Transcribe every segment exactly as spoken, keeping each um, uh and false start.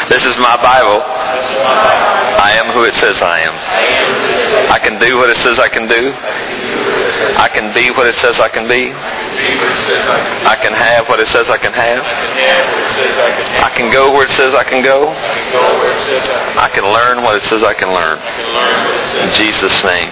This is my Bible. I am who it says I am. I can do what it says I can do. I can be what it says I can be. I can have what it says I can have. I can go where it says I can go. I can learn what it says I can learn. In Jesus' name.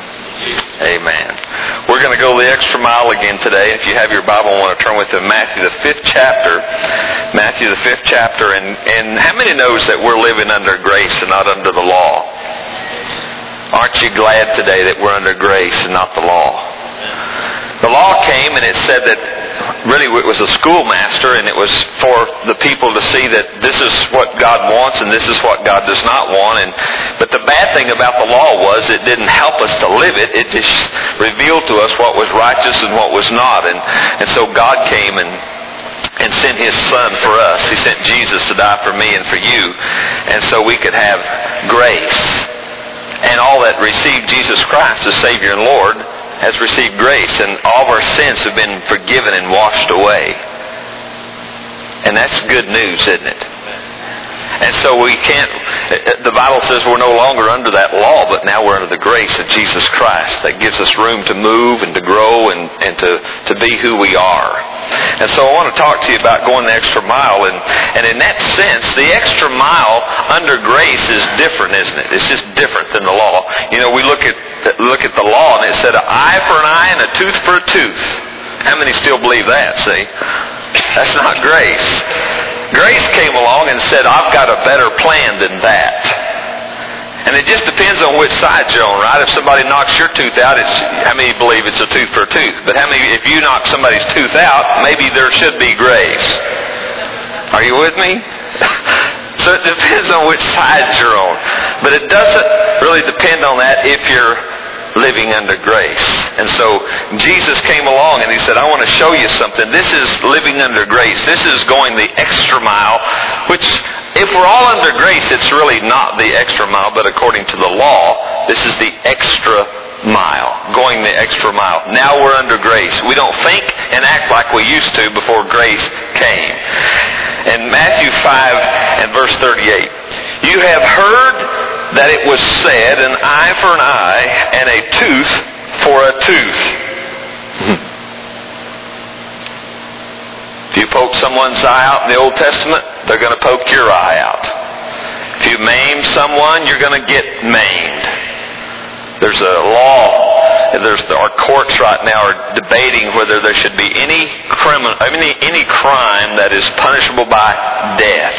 Amen. We're going to go the extra mile again today. If you have your Bible, I want to turn with to Matthew the fifth chapter. Matthew the fifth chapter. And, and how many knows that we're living under grace and not under the law? Aren't you glad today that we're under grace and not the law? The law came and it said that really it was a schoolmaster, and it was for the people to see that this is what God wants and this is what God does not want. And but the bad thing about the law was it didn't help us to live it. It just revealed to us what was righteous and what was not. And and so God came and and sent His Son for us. He sent Jesus to die for me and for you, and so we could have grace. And all that received Jesus Christ as Savior and Lord has received grace, and all of our sins have been forgiven and washed away. And that's good news, isn't it? And so we can't, the Bible says we're no longer under that law, but now we're under the grace of Jesus Christ that gives us room to move and to grow and, and to, to be who we are. And so I want to talk to you about going the extra mile. And, and in that sense, the extra mile under grace is different, isn't it? It's just different than the law. You know, we look at look at the law and it said an eye for an eye and a tooth for a tooth. How many still believe that, see? That's not grace. Grace came along and said, I've got a better plan than that. And it just depends on which side you're on, right? If somebody knocks your tooth out, it's, how many believe it's a tooth for a tooth? But how many, if you knock somebody's tooth out, maybe there should be grace. Are you with me? So it depends on which side you're on. But it doesn't really depend on that if you're living under grace. And so Jesus came along and He said, I want to show you something. This is living under grace. This is going the extra mile, which if we're all under grace, it's really not the extra mile, but according to the law, this is the extra mile, going the extra mile. Now we're under grace. We don't think and act like we used to before grace came. In Matthew five and verse thirty-eight, you have heard that it was said, an eye for an eye and a tooth for a tooth. If you poke someone's eye out in the Old Testament, they're going to poke your eye out. If you maim someone, you're going to get maimed. There's a law. There's our courts right now are debating whether there should be any criminal, any any crime that is punishable by death.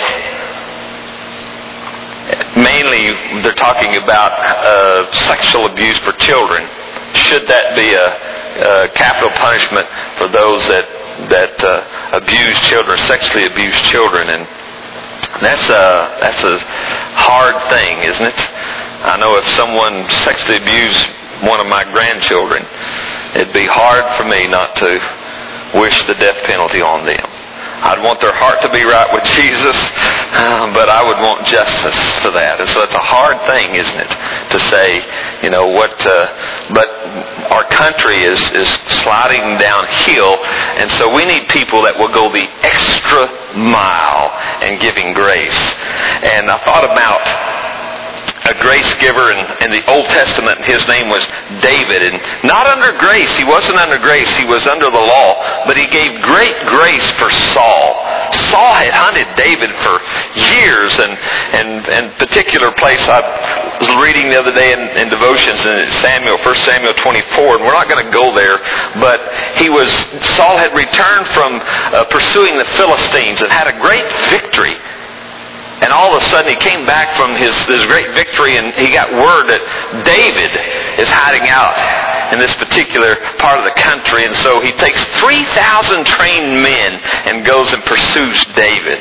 Mainly, they're talking about uh, sexual abuse for children. Should that be a, a capital punishment for those that that uh, abuse children, sexually abuse children? And that's a that's a hard thing, isn't it? I know if someone sexually abused one of my grandchildren, it'd be hard for me not to wish the death penalty on them. I'd want their heart to be right with Jesus, uh, but I would want justice for that. And so it's a hard thing, isn't it, to say, you know, what, uh, but our country is, is sliding downhill, and so we need people that will go the extra mile in giving grace. And I thought about a grace giver in, in the Old Testament, and his name was David. And not under grace, he wasn't under grace, he was under the law, but he gave great grace for Saul. Saul had hunted David for years, and and and particular place I was reading the other day in, in devotions in Samuel, First Samuel twenty-four, and we're not going to go there, but he was Saul had returned from uh, pursuing the Philistines and had a great victory. And all of a sudden he came back from his, his great victory, and he got word that David is hiding out in this particular part of the country. And so he takes three thousand trained men and goes and pursues David.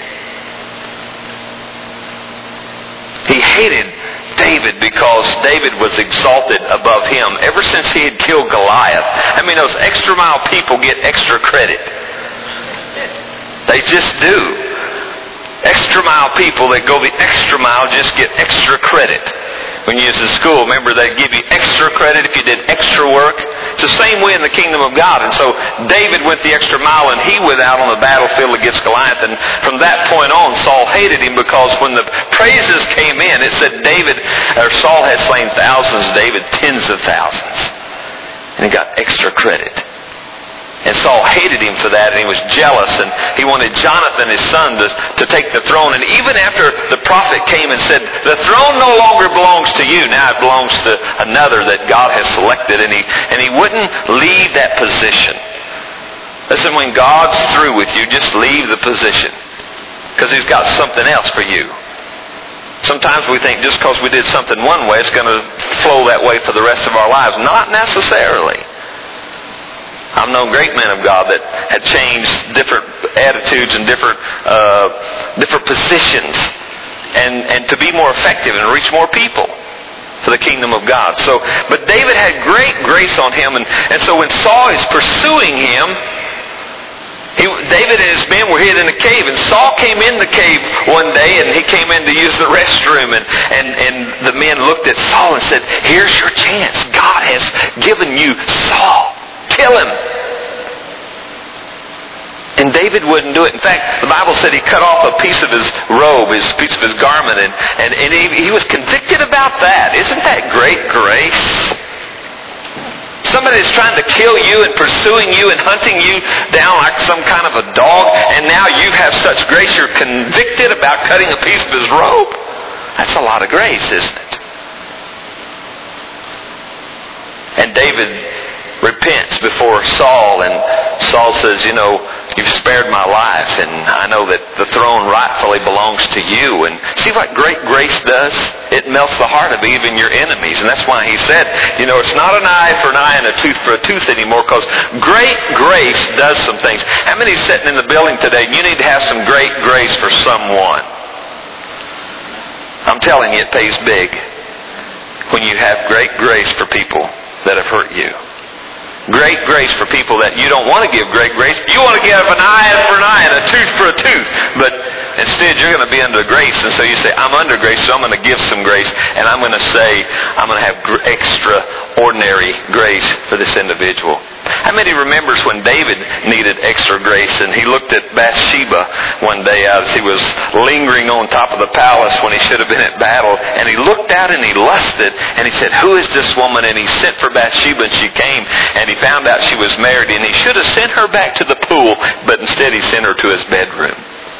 He hated David because David was exalted above him ever since he had killed Goliath. I mean, those extra mile people get extra credit. They just do. Extra mile people that go the extra mile just get extra credit. When you was in school, remember they'd give you extra credit if you did extra work? It's the same way in the kingdom of God. And so David went the extra mile and he went out on the battlefield against Goliath. And from that point on, Saul hated him because when the praises came in, it said David, or Saul had slain thousands, David tens of thousands. And he got extra credit. And Saul hated him for that, and he was jealous, and he wanted Jonathan, his son, to, to take the throne. And even after the prophet came and said, the throne no longer belongs to you, now it belongs to another that God has selected, and he, and he wouldn't leave that position. Listen, when God's through with you, just leave the position, because He's got something else for you. Sometimes we think just because we did something one way, it's going to flow that way for the rest of our lives. Not necessarily. I've known great men of God that had changed different attitudes and different uh, different positions, and and to be more effective and reach more people for the kingdom of God. So, but David had great grace on him, and, and so when Saul is pursuing him, he, David and his men were hid in a cave, and Saul came in the cave one day, and he came in to use the restroom, and, and, and the men looked at Saul and said, here's your chance. God has given you Saul. Kill him. And David wouldn't do it. In fact, the Bible said he cut off a piece of his robe, his piece of his garment, and, and, and he, he was convicted about that. Isn't that great grace? Somebody is trying to kill you and pursuing you and hunting you down like some kind of a dog, and now you have such grace you're convicted about cutting a piece of his robe? That's a lot of grace, isn't it? And David repents before Saul, and Saul says, you know, you've spared my life, and I know that the throne rightfully belongs to you. And see what great grace does? It melts the heart of even your enemies. And that's why he said, you know, it's not an eye for an eye and a tooth for a tooth anymore, because great grace does some things. How many sitting in the building today, you need to have some great grace for someone? I'm telling you, it pays big when you have great grace for people that have hurt you. Great grace for people that you don't want to give great grace. You want to give an eye for an eye and a tooth for a tooth. But instead you're going to be under grace. And so you say, I'm under grace, so I'm going to give some grace. And I'm going to say, I'm going to have extraordinary grace for this individual. How many remembers when David needed extra grace, and he looked at Bathsheba one day as he was lingering on top of the palace when he should have been at battle, and he looked out and he lusted, and he said, who is this woman? And he sent for Bathsheba, and she came, and he found out she was married, and he should have sent her back to the pool, but instead he sent her to his bedroom.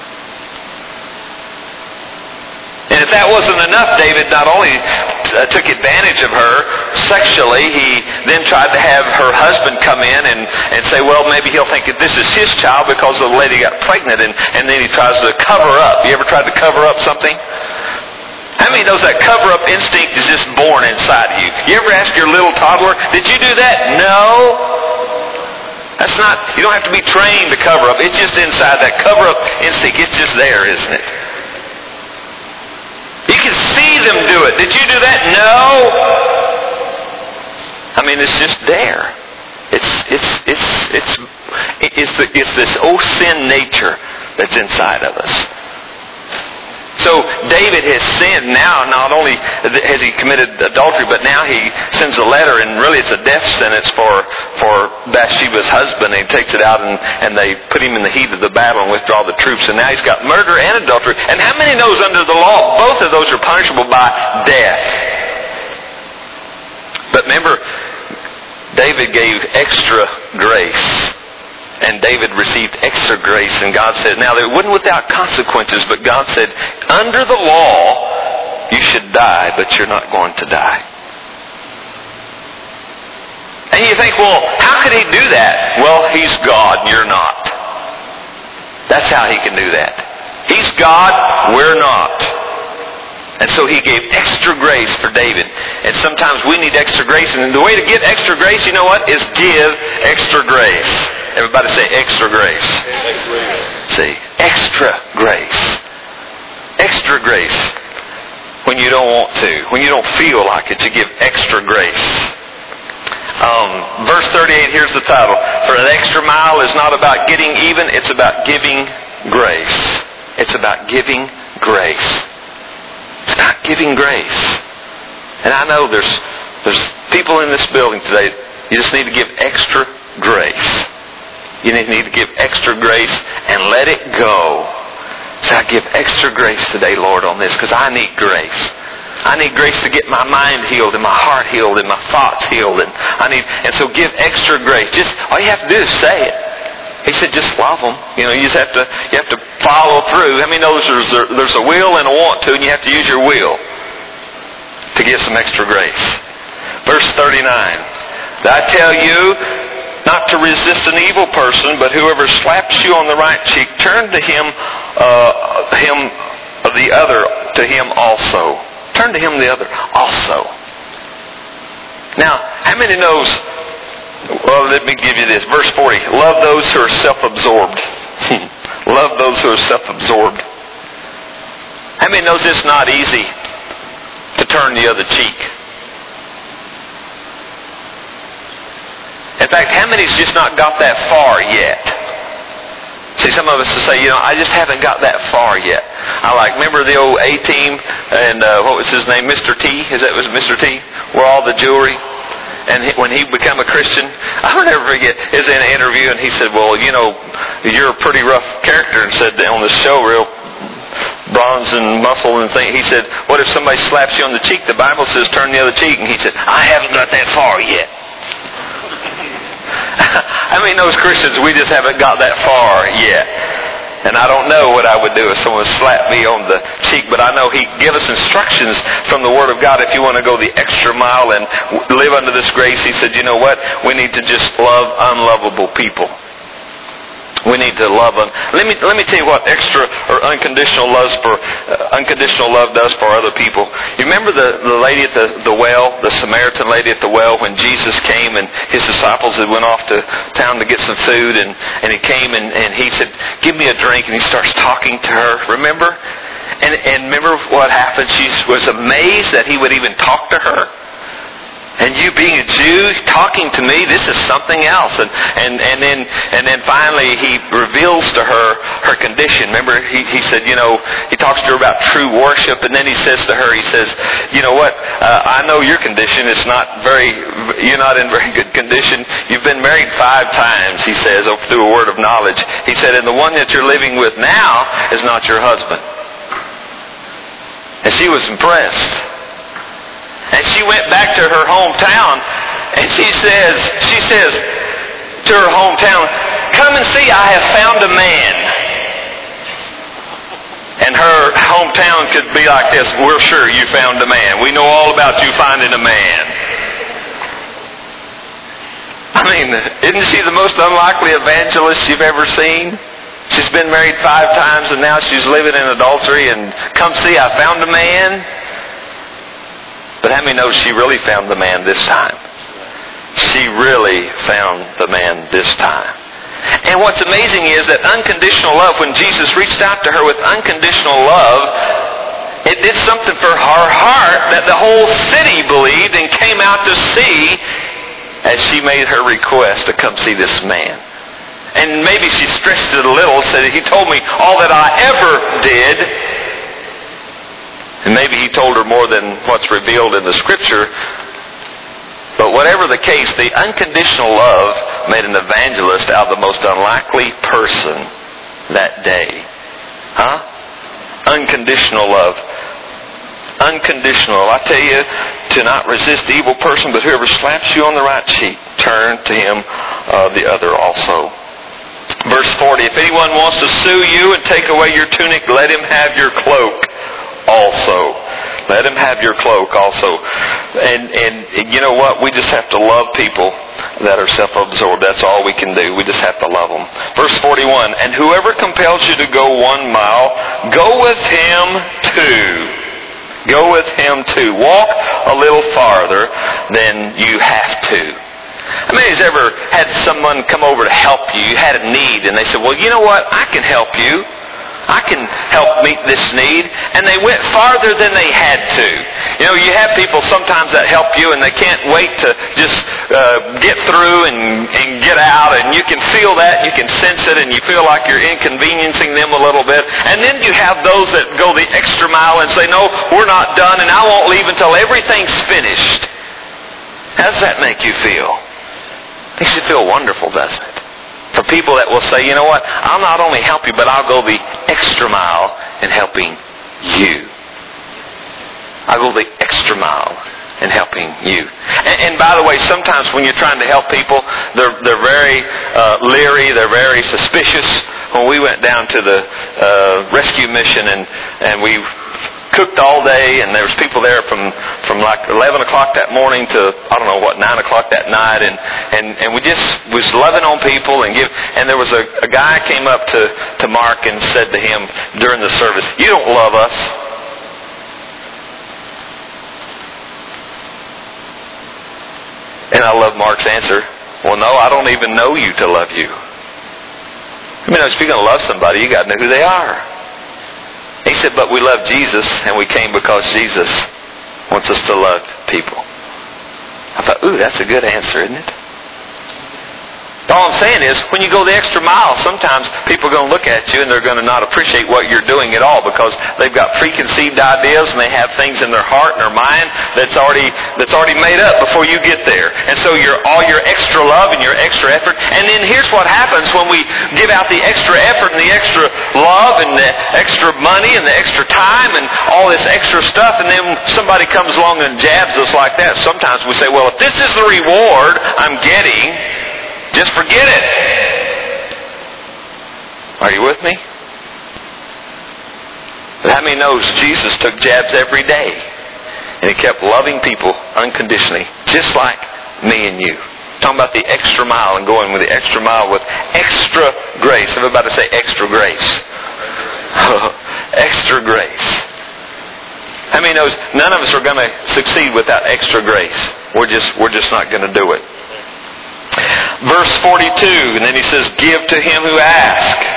And if that wasn't enough, David not only uh, took advantage of her sexually, he then tried to have her husband come in and, and say, well, maybe he'll think that this is his child because the lady got pregnant, and, and then he tries to cover up. You ever tried to cover up something? How many knows that cover-up instinct is just born inside of you? You ever ask your little toddler, did you do that? No. That's not, you don't have to be trained to cover up. It's just inside. That cover-up instinct, it's just there, isn't it? You can see them do it. Did you do that? No. I mean, it's just there. It's it's it's it's it's the, it's this old sin nature that's inside of us. So David has sinned now. Not only has he committed adultery, but now he sends a letter, and really it's a death sentence for for Bathsheba's husband. And he takes it out, and, and they put him in the heat of the battle and withdraw the troops. And now he's got murder and adultery. And how many knows under the law, both of those are punishable by death? But remember, David gave extra grace. And David received extra grace, and God said, now it wasn't without consequences, but God said, under the law, you should die, but you're not going to die. And you think, well, how could he do that? Well, he's God, and you're not. That's how he can do that. He's God, we're not. And so he gave extra grace for David. And sometimes we need extra grace. And the way to get extra grace, you know what, is give extra grace. Everybody say extra grace. Extra grace. See, extra grace. Extra grace. When you don't want to. When you don't feel like it, you give extra grace. Um, verse thirty-eight, here's the title. For an extra mile is not about getting even, it's about giving grace. It's about giving grace. It's about giving grace. And I know there's there's people in this building today, you just need to give extra grace. You need to give extra grace and let it go. So I give extra grace today, Lord, on this, because I need grace. I need grace to get my mind healed and my heart healed and my thoughts healed. And I need, and so give extra grace. Just all you have to do is say it. He said, just love them. You know, you just have to you have to follow through. How many know there's a, there's a will and a want to, and you have to use your will to give some extra grace. Verse thirty-nine. I tell you not to resist an evil person, but whoever slaps you on the right cheek, turn to him, uh, him the other to him also. Turn to him the other also. Now, how many knows? Well, let me give you this. Verse forty. Love those who are self-absorbed. Love those who are self-absorbed. How many knows it's not easy to turn the other cheek? In fact, how many's just not got that far yet? See, some of us will say, you know, I just haven't got that far yet. I like, remember the old A-Team and uh, what was his name? Mister T? Is that was Mister T? Where all the jewelry? And he, when he became a Christian, I'll never forget, he was in an interview and he said, well, you know, you're a pretty rough character, and said on the show, real bronze and muscle and thing. He said, what if somebody slaps you on the cheek? The Bible says turn the other cheek. And he said, I haven't got that far yet. I mean, those Christians, we just haven't got that far yet. And I don't know what I would do if someone slapped me on the cheek, but I know He gave us instructions from the Word of God if you want to go the extra mile and live under this grace. He said, you know what? We need to just love unlovable people. We need to love them. Let me let me tell you what extra or unconditional love for uh, unconditional love does for other people. You remember the, the lady at the, the well, the Samaritan lady at the well, when Jesus came and his disciples had went off to town to get some food, and, and he came and, and he said, give me a drink, and he starts talking to her. Remember? And and remember what happened? She was amazed that he would even talk to her. And you being a Jew, talking to me, this is something else. And and, and then and then finally he reveals to her her condition. Remember, he, he said, you know, he talks to her about true worship, and then he says to her, he says, you know what, uh, I know your condition. It's not very, you're not in very good condition. You've been married five times, he says, through a word of knowledge. He said, and the one that you're living with now is not your husband. And she was impressed. And she went back to her hometown, and she says, she says to her hometown, come and see, I have found a man. And her hometown could be like this, we're sure you found a man. We know all about you finding a man. I mean, isn't she the most unlikely evangelist you've ever seen? She's been married five times, and now she's living in adultery, and come see, I found a man. But how many know she really found the man this time? She really found the man this time. And what's amazing is that unconditional love, when Jesus reached out to her with unconditional love, it did something for her heart that the whole city believed and came out to see as she made her request to come see this man. And maybe she stretched it a little, said, he told me all that I ever did. And maybe he told her more than what's revealed in the Scripture. But whatever the case, the unconditional love made an evangelist out of the most unlikely person that day. Huh? Unconditional love. Unconditional. I tell you, to not resist the evil person, but whoever slaps you on the right cheek, turn to him uh, the other also. Verse forty, if anyone wants to sue you and take away your tunic, let him have your cloak also. Let him have your cloak also. And, and you know what? We just have to love people that are self-absorbed. That's all we can do. We just have to love them. Verse forty-one, and whoever compels you to go one mile, go with him two. Go with him too. Walk a little farther than you have to. How many has ever had someone come over to help you? You had a need, and they said, well, you know what? I can help you. I can help meet this need. And they went farther than they had to. You know, you have people sometimes that help you and they can't wait to just uh, get through and, and get out. And you can feel that, you can sense it, and you feel like you're inconveniencing them a little bit. And then you have those that go the extra mile and say, no, we're not done, and I won't leave until everything's finished. How does that make you feel? Makes you feel wonderful, doesn't it? For people that will say, you know what, I'll not only help you, but I'll go the extra mile in helping you. I'll go the extra mile in helping you. And, and by the way, sometimes when you're trying to help people, they're, they're very uh, leery, they're very suspicious. When we went down to the uh, rescue mission and, and we cooked all day, and there was people there from, from like eleven o'clock that morning to, I don't know what, nine o'clock that night, and, and, and we just was loving on people and give, and there was a, a guy came up to, to Mark and said to him during the service, you don't love us. And I love Mark's answer, well no, I don't even know you to love you. I mean, if you're going to love somebody, you got to know who they are. He said, but we love Jesus, and we came because Jesus wants us to love people. I thought, ooh, that's a good answer, isn't it? All I'm saying is, when you go the extra mile, sometimes people are going to look at you and they're going to not appreciate what you're doing at all because they've got preconceived ideas and they have things in their heart and their mind that's already that's already made up before you get there. And so your all your extra love and your extra effort. And then here's what happens when we give out the extra effort and the extra love and the extra money and the extra time and all this extra stuff, and then somebody comes along and jabs us like that. Sometimes we say, well, if this is the reward I'm getting, just forget it. Are you with me? But how many knows Jesus took jabs every day? And he kept loving people unconditionally, just like me and you. Talking about the extra mile and going with the extra mile with extra grace. Everybody say extra grace. Extra grace. How many knows none of us are going to succeed without extra grace? We're just we're just not going to do it. Verse forty-two, and then he says, give to him who asks.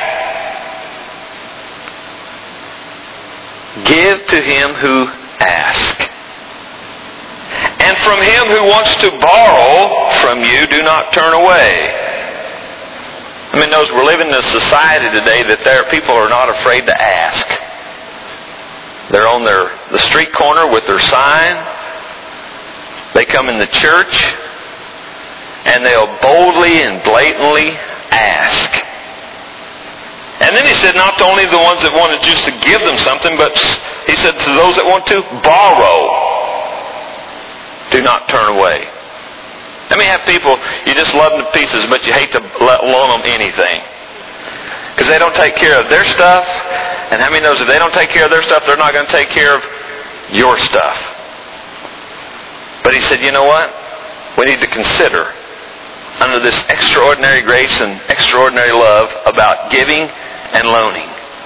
Give to him who asks. And from him who wants to borrow from you, do not turn away. I mean, those we're living in a society today that there people are not afraid to ask. They're on their the street corner with their sign. They come in the church. And they'll boldly and blatantly ask. And then he said, not only the ones that wanted just to give them something, but he said to those that want to borrow, do not turn away. I mean, have people, you just love them to pieces, but you hate to loan them anything. Because they don't take care of their stuff. And how many knows if they don't take care of their stuff, they're not going to take care of your stuff. But he said, you know what? We need to consider under this extraordinary grace and extraordinary love about giving and loaning.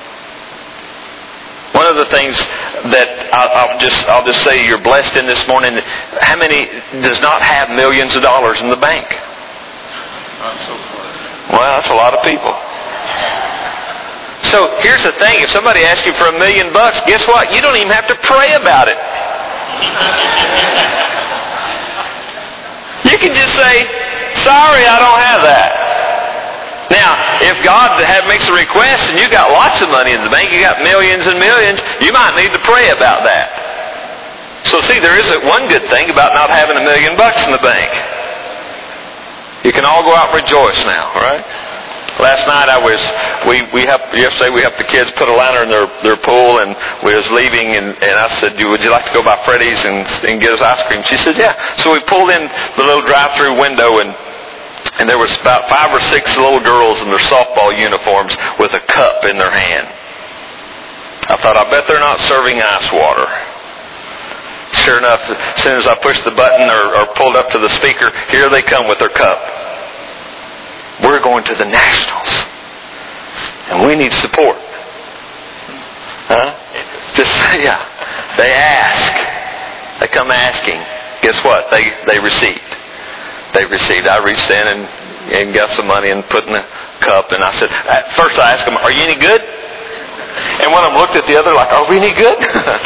One of the things that I'll, I'll just I'll just say you're blessed in this morning. How many does not have millions of dollars in the bank? Not so far. Well, that's a lot of people. So here's the thing: if somebody asks you for a million bucks, guess what? You don't even have to pray about it. You can just say, sorry, I don't have that. Now, if God have, makes a request and you got lots of money in the bank, you got millions and millions, you might need to pray about that. So see, there isn't one good thing about not having a million bucks in the bank. You can all go out and rejoice now, right? Last night I was, we, we helped, yesterday we helped the kids put a liner in their, their pool, and we was leaving, and, and I said, would you like to go by Freddy's and, and get us ice cream? She said, yeah. So we pulled in the little drive-through window, and and there was about five or six little girls in their softball uniforms with a cup in their hand. I thought, I bet they're not serving ice water. Sure enough, as soon as I pushed the button or, or pulled up to the speaker, here they come with their cup. We're going to the Nationals. And we need support. Huh? Just, yeah. They ask. They come asking. Guess what? They they received. They received. I reached in and, and got some money and put in a cup. And I said, at first I asked them, are you any good? And one of them looked at the other like, are we any good?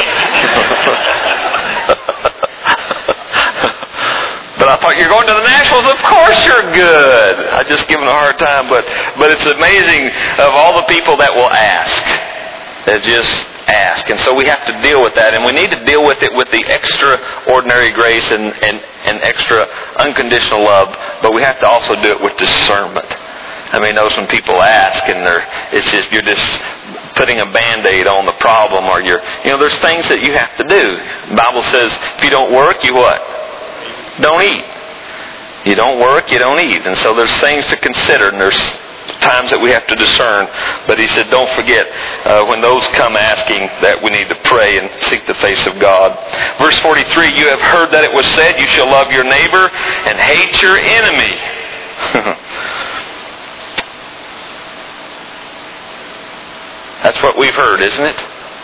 But I thought, you're going to the Nationals? Of course you're good. I just give them a hard time. But, but it's amazing of all the people that will ask. That just ask. And so we have to deal with that. And we need to deal with it with the extraordinary grace and, and, and extra unconditional love. But we have to also do it with discernment. I mean, those when people ask and they're, it's just, you're just putting a Band-Aid on the problem, or you're, you know, there's things that you have to do. The Bible says, if you don't work, you what? Don't eat. You don't work, you don't eat. And so there's things to consider, and there's times that we have to discern. But he said, don't forget, uh, when those come asking, that we need to pray and seek the face of God. Verse forty-three, you have heard that it was said, you shall love your neighbor and hate your enemy. That's what we've heard, isn't it?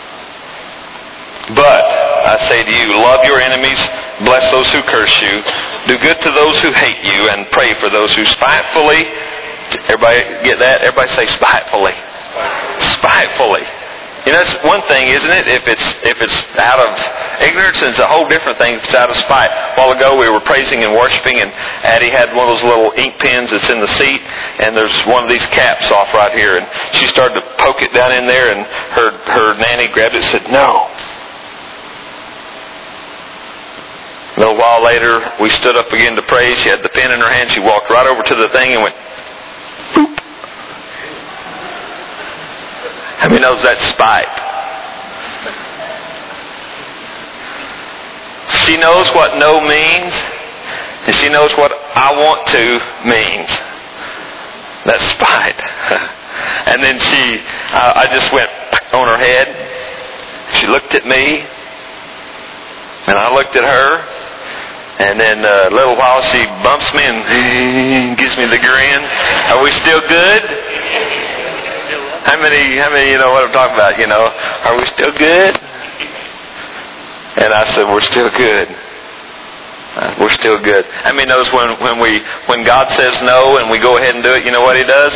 But I say to you, love your enemies, bless those who curse you, do good to those who hate you, and pray for those who spitefully, everybody get that? Everybody say spitefully. Spitefully. You know, it's one thing, isn't it? If it's if it's out of ignorance, it's a whole different thing if it's out of spite. A while ago we were praising and worshiping, and Addie had one of those little ink pens that's in the seat, and there's one of these caps off right here, and she started to poke it down in there, and her her nanny grabbed it and said, no. A little while later, we stood up again to praise. She had the pen in her hand. She walked right over to the thing and went, boop. How many knows that's spite? She knows what no means, and she knows what I want to means. That's spite. And then she, uh, I just went on her head. She looked at me, and I looked at her. And then uh, a little while she bumps me and gives me the grin. Are we still good? How many, how many, you know what I'm talking about, you know? Are we still good? And I said, we're still good. Uh, we're still good. How many knows when, when we, when God says no and we go ahead and do it, you know what He does?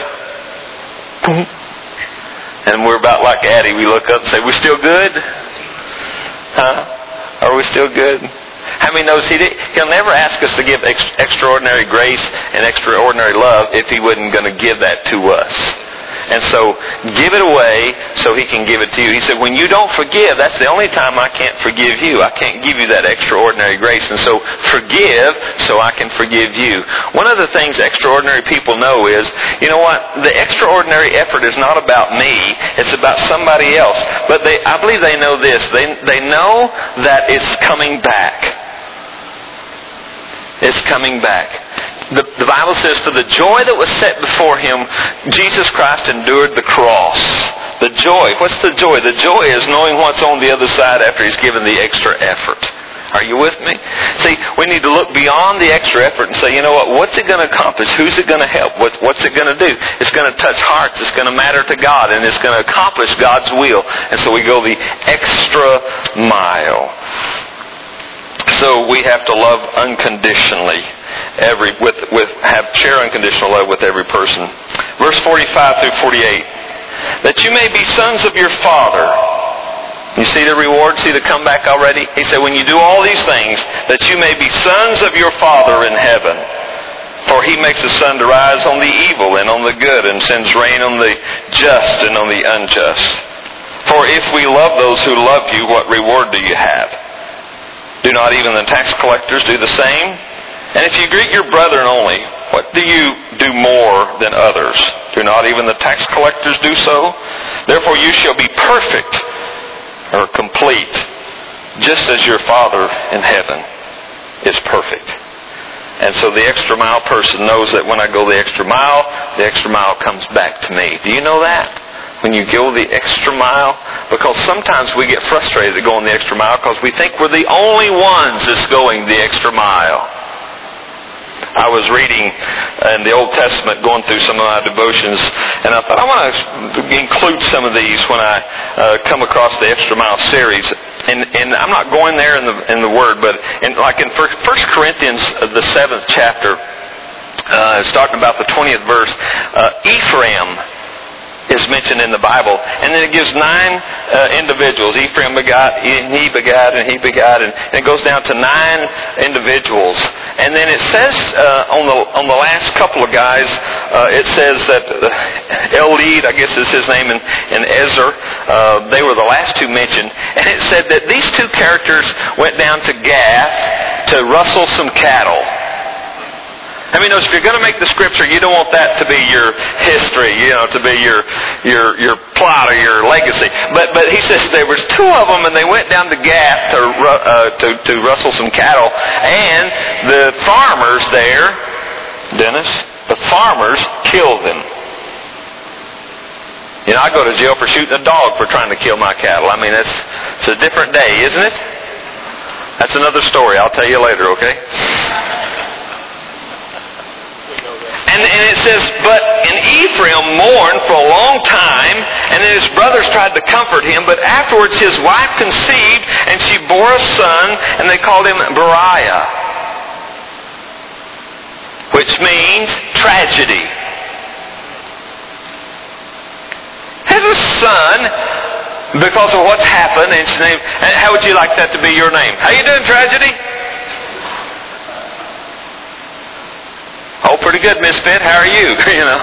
And we're about like Addie. We look up and say, we still good? Huh? Are we still good? How many knows he did, He'll never ask us to give ex, extraordinary grace and extraordinary love if He wasn't going to give that to us. And so, give it away so He can give it to you. He said, when you don't forgive, that's the only time I can't forgive you. I can't give you that extraordinary grace. And so, forgive so I can forgive you. One of the things extraordinary people know is, you know what? The extraordinary effort is not about me. It's about somebody else. But they, I believe they know this. They, they know that it's coming back. It's coming back. The, the Bible says, for the joy that was set before Him, Jesus Christ endured the cross. The joy. What's the joy? The joy is knowing what's on the other side after He's given the extra effort. Are you with me? See, we need to look beyond the extra effort and say, you know what? What's it going to accomplish? Who's it going to help? What, what's it going to do? It's going to touch hearts. It's going to matter to God. And it's going to accomplish God's will. And so we go the extra mile. So we have to love unconditionally, every with with have share unconditional love with every person. Verse forty-five through forty-eight, that you may be sons of your Father. You see the reward, see the comeback already? He said, when you do all these things, that you may be sons of your Father in heaven. For He makes the sun to rise on the evil and on the good, and sends rain on the just and on the unjust. For if we love those who love you, what reward do you have? Do not even the tax collectors do the same? And if you greet your brethren only, what do you do more than others? Do not even the tax collectors do so? Therefore you shall be perfect, or complete, just as your Father in heaven is perfect. And so the extra mile person knows that when I go the extra mile, the extra mile comes back to me. Do you know that? When you go the extra mile? Because sometimes we get frustrated at going the extra mile because we think we're the only ones that's going the extra mile. I was reading in the Old Testament, going through some of my devotions, and I thought I want to include some of these when I uh, come across the Extra Mile series. And, and I'm not going there in the in the Word, but in, like in First Corinthians, the seventh chapter, uh, it's talking about the twentieth verse. Uh, Ephraim is mentioned in the Bible. And then it gives nine uh, individuals. Ephraim begot, and he begot, and he begot, and, and it goes down to nine individuals. And then it says uh, on the on the last couple of guys, uh, it says that uh, Elid, I guess is his name, and, and Ezer, uh, they were the last two mentioned. And it said that these two characters went down to Gath to rustle some cattle. I mean, if you're going to make the Scripture, you don't want that to be your history, you know, to be your your your plot or your legacy. But but he says there was two of them, and they went down to Gath to uh, to to rustle some cattle, and the farmers there, Dennis, the farmers killed them. You know, I go to jail for shooting a dog for trying to kill my cattle. I mean, it's it's a different day, isn't it? That's another story. I'll tell you later, okay? And, and it says, but and Ephraim mourned for a long time, and then his brothers tried to comfort him, but afterwards his wife conceived, and she bore a son, and they called him Beriah, which means tragedy. Has a son because of what's happened, and his name, and how would you like that to be your name? How you doing, Tragedy? Oh, pretty good, Misfit. How are you? You know.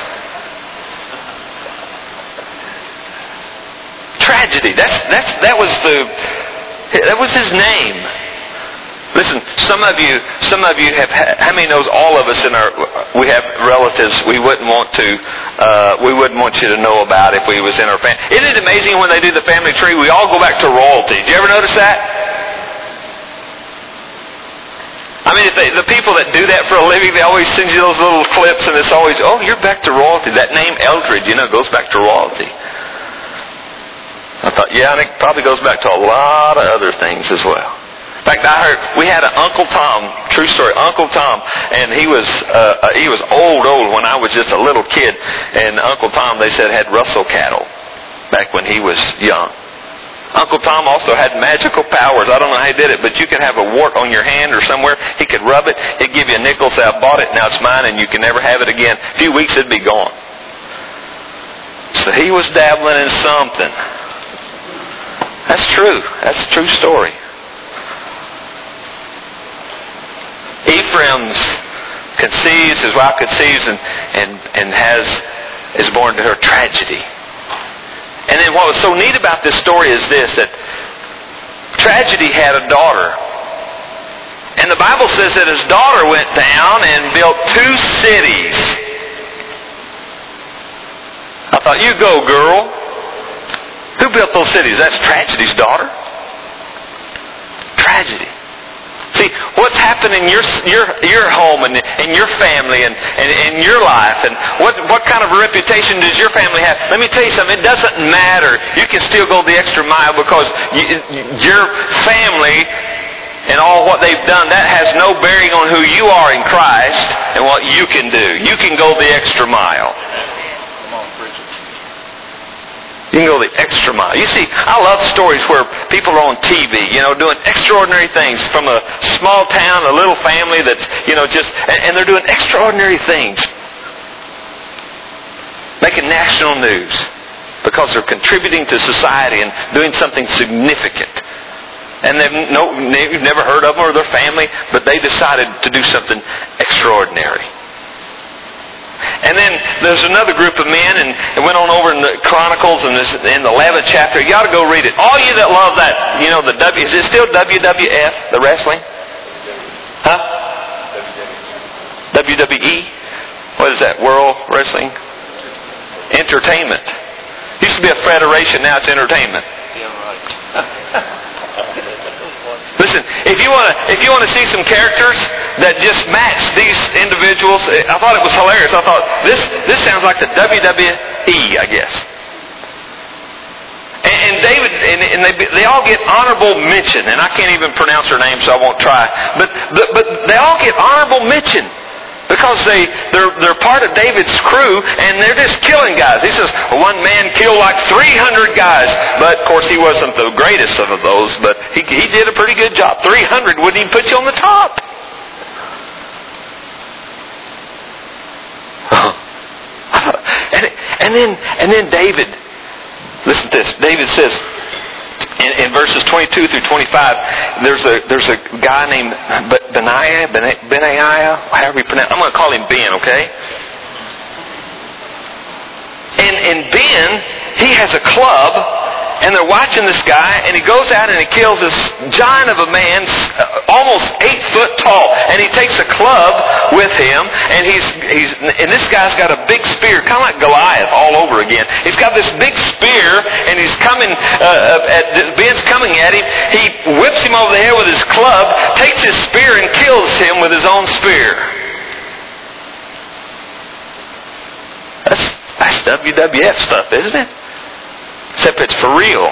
Tragedy. That's that's that was the that was his name. Listen, some of you, some of you have. How many knows all of us in our we have relatives we wouldn't want to uh, we wouldn't want you to know about if we was in our family. Isn't it amazing when they do the family tree? We all go back to royalty. Do you ever notice that? I mean, if they, the people that do that for a living, they always send you those little clips, and it's always, oh, you're back to royalty. That name Eldridge, you know, goes back to royalty. I thought, yeah, and it probably goes back to a lot of other things as well. In fact, I heard we had an Uncle Tom, true story, Uncle Tom, and he was uh, he was old, old when I was just a little kid. And Uncle Tom, they said, had Russell cattle back when he was young. Uncle Tom also had magical powers. I don't know how he did it, but you could have a wart on your hand or somewhere. He could rub it. He'd give you a nickel, say, I bought it, now it's mine, and you can never have it again. A few weeks, it'd be gone. So he was dabbling in something. That's true. That's a true story. Ephraim's conceives, his wife conceives, and, and, and has is born to her tragedy. And then what was so neat about this story is this, that Tragedy had a daughter. And the Bible says that his daughter went down and built two cities. I thought, you go, girl. Who built those cities? That's Tragedy's daughter. Tragedy. See, what's happened in your your your home and in your family and, and in your life, and what what kind of a reputation does your family have? Let me tell you something. It doesn't matter. You can still go the extra mile because you, your family and all what they've done, that has no bearing on who you are in Christ and what you can do. You can go the extra mile. You can go the extra mile. You see, I love stories where people are on T V, you know, doing extraordinary things from a small town, a little family that's, you know, just, and they're doing extraordinary things. Making national news because they're contributing to society and doing something significant. And they've, no, they've never heard of them or their family, but they decided to do something extraordinary. And then there's another group of men, and it went on over in the Chronicles and in the eleventh chapter. You ought to go read it. All you that love that, you know, the W, is it still W W F, the wrestling? Huh? W W E? What is that? World Wrestling? Entertainment. Used to be a federation, now it's entertainment. Listen, if you want to, if you want to see some characters that just match these individuals, I thought it was hilarious. I thought this this sounds like the W W E, I guess. And, and David, and, and they they all get honorable mention, and I can't even pronounce her name, so I won't try. But but, but they all get honorable mention because they they're they're part of David's crew, and they're just killing guys. He says one man killed like three hundred guys, but of course he wasn't the greatest of those, but he he did a pretty good job. three hundred wouldn't even put you on the top. And, and then and then David, listen to this. David says in, in verses twenty-two through twenty-five, there's a there's a guy named Benaiah, Benaiah, however you pronounce. I'm going to call him Ben, okay? And and Ben, he has a club. And they're watching this guy, and he goes out and he kills this giant of a man, almost eight foot tall. And he takes a club with him, and he's he's and this guy's got a big spear, kind of like Goliath all over again. He's got this big spear, and he's coming. Uh, at, Ben's coming at him. He whips him over the head with his club, takes his spear, and kills him with his own spear. That's that's W W F stuff, isn't it? Except it's for real.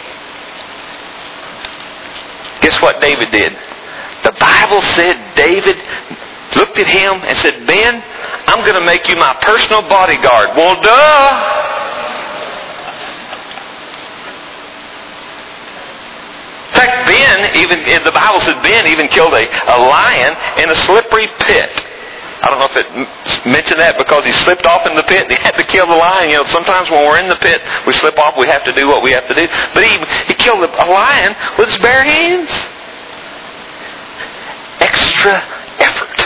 Guess what David did? The Bible said David looked at him and said, Ben, I'm going to make you my personal bodyguard. Well, duh! In fact, Ben, even the Bible said Ben even killed a, a lion in a slippery pit. I don't know if it mentioned that because he slipped off in the pit and he had to kill the lion. You know, sometimes when we're in the pit, we slip off, we have to do what we have to do. But he, he killed a lion with his bare hands. Extra effort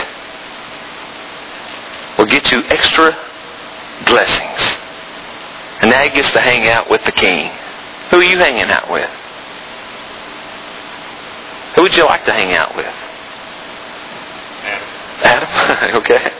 will get you extra blessings. And now he gets to hang out with the king. Who are you hanging out with? Who would you like to hang out with? Adam? Okay.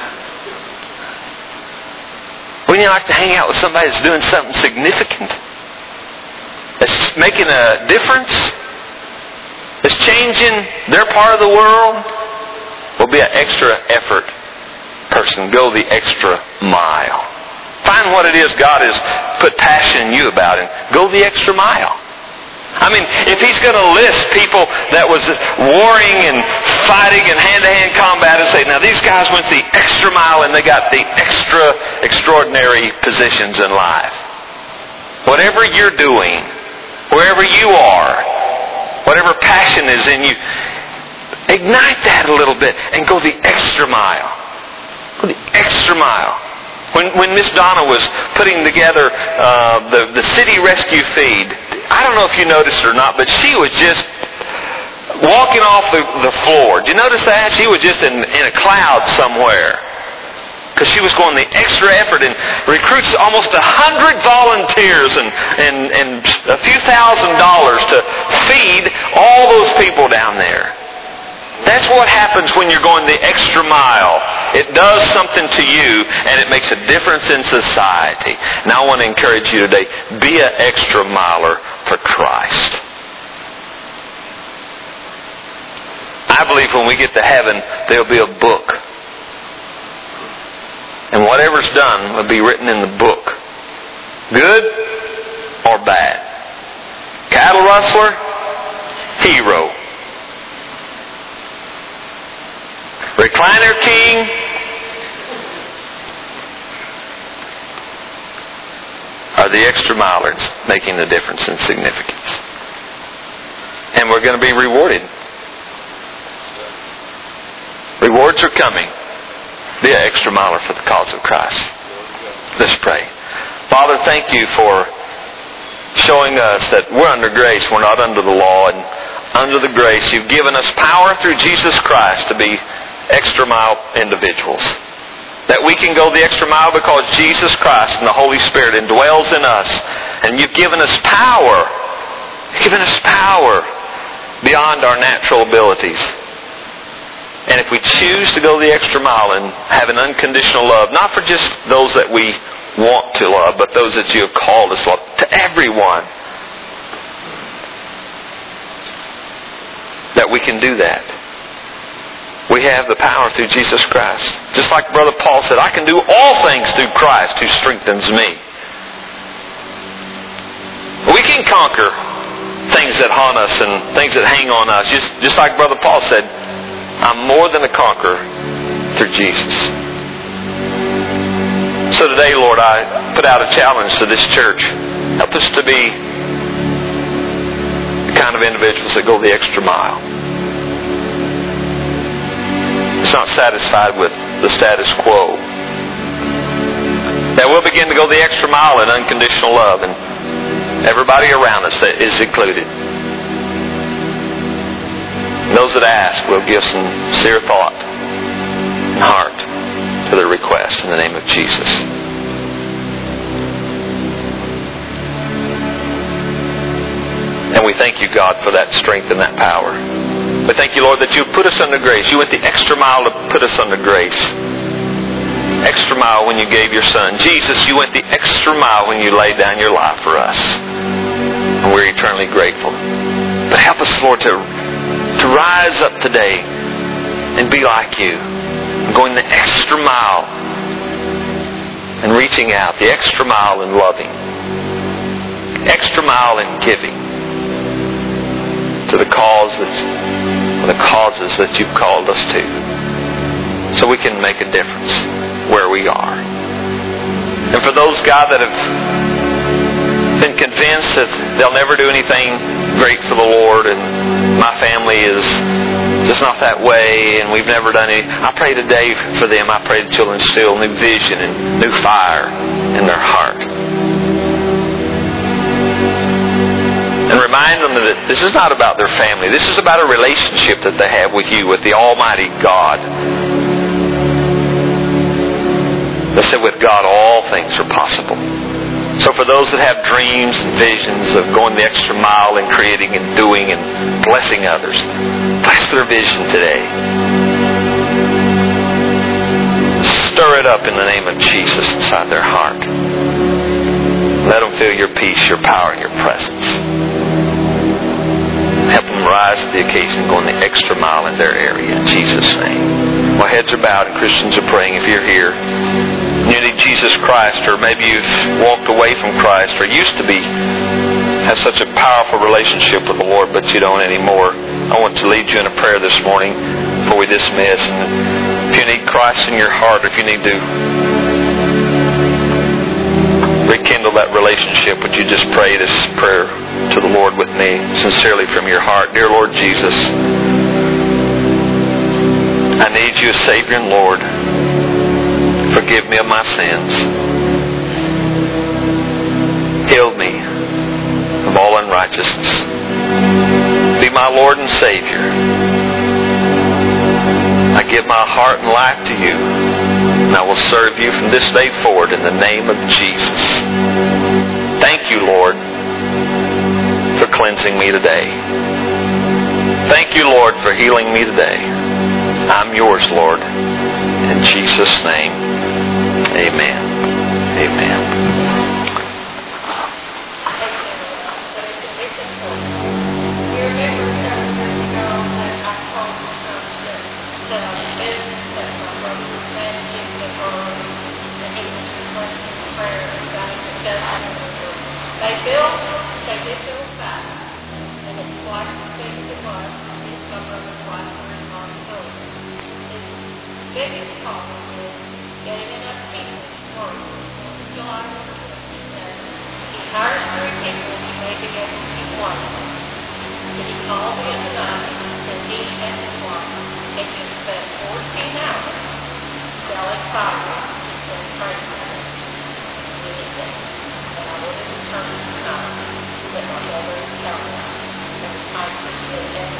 Wouldn't you like to hang out with somebody that's doing something significant? That's making a difference? That's changing their part of the world? Will be an extra effort person. Go the extra mile. Find what it is God has put passion in you about and go the extra mile. I mean, if he's going to list people that was warring and fighting and hand-to-hand combat and say, now these guys went the extra mile and they got the extra extraordinary positions in life. Whatever you're doing, wherever you are, whatever passion is in you, ignite that a little bit and go the extra mile. Go the extra mile. When when Miss Donna was putting together uh, the, the City Rescue Feed, I don't know if you noticed or not, but she was just walking off the, the floor. Did you notice that? She was just in, in a cloud somewhere. Because she was going the extra effort and recruits almost a hundred volunteers and, and, and a few thousand dollars to feed all those people down there. That's what happens when you're going the extra mile. It does something to you and it makes a difference in society. Now I want to encourage you today, be an extra miler for Christ. I believe when we get to heaven, there'll be a book. And whatever's done will be written in the book. Good or bad. Cattle rustler, hero. Recliner king, are the extra milers making the difference in significance. And we're going to be rewarded. Rewards are coming. Be an extra miler for the cause of Christ. Let's pray. Father, thank you for showing us that we're under grace. We're not under the law. And under the grace, you've given us power through Jesus Christ to be extra mile individuals. That we can go the extra mile because Jesus Christ and the Holy Spirit indwells in us. And you've given us power. You've given us power beyond our natural abilities. And if we choose to go the extra mile and have an unconditional love, not for just those that we want to love, but those that you have called us to love, to everyone, that we can do that. We have the power through Jesus Christ. Just like Brother Paul said, I can do all things through Christ who strengthens me. We can conquer things that haunt us and things that hang on us. Just, just like Brother Paul said, I'm more than a conqueror through Jesus. So today, Lord, I put out a challenge to this church. Help us to be the kind of individuals that go the extra mile. It's not satisfied with the status quo. That we'll begin to go the extra mile in unconditional love, and everybody around us is included. And those that ask will give sincere thought and heart to their request in the name of Jesus. And we thank you, God, for that strength and that power. We thank you, Lord, that you put us under grace. You went the extra mile to put us under grace. Extra mile when you gave your Son. Jesus, you went the extra mile when you laid down your life for us. And we're eternally grateful. But help us, Lord, to, to rise up today and be like you. Going the extra mile and reaching out. The extra mile in loving. Extra mile in giving. To the cause that's, the causes that you've called us to. So we can make a difference where we are. And for those, God, that have been convinced that they'll never do anything great for the Lord, and my family is just not that way, and we've never done any, I pray today for them. I pray the children still new vision and new fire in their heart. And remind them that this is not about their family. This is about a relationship that they have with you, with the Almighty God. They said with God all things are possible. So for those that have dreams and visions of going the extra mile and creating and doing and blessing others, bless their vision today. Stir it up in the name of Jesus inside their heart. Let them feel your peace, your power, and your presence. Help them rise to the occasion, going the extra mile in their area in Jesus' name. While heads are bowed and Christians are praying, if you're here, you need Jesus Christ, or maybe you've walked away from Christ, or used to be, have such a powerful relationship with the Lord, but you don't anymore. I want to lead you in a prayer this morning before we dismiss. And if you need Christ in your heart, or if you need to rekindle that relationship, would you just pray this prayer to the Lord with me, sincerely from your heart? Dear Lord Jesus, I need you as Savior and Lord. Forgive me of my sins. Heal me of all unrighteousness. Be my Lord and Savior. I give my heart and life to you, and I will serve you from this day forward in the name of Jesus. Thank you, Lord, for cleansing me today. Thank you, Lord, for healing me today. I'm yours, Lord. In Jesus' name. Amen. Amen.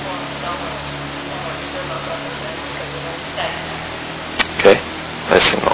Okay, blessing.